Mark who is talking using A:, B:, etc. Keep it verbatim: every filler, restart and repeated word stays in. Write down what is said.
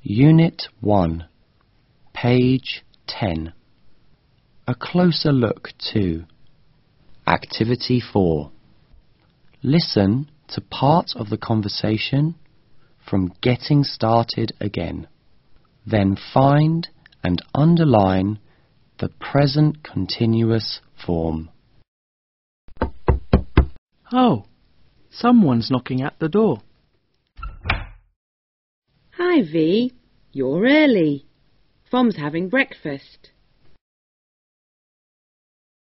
A: Unit one, page ten. A closer look to Activity four. Listen to part of the conversation from Getting Started Again. Then find and underline the present continuous form.
B: Oh, someone's knocking at the door.
C: Hi, V. You're early. Fom's having breakfast.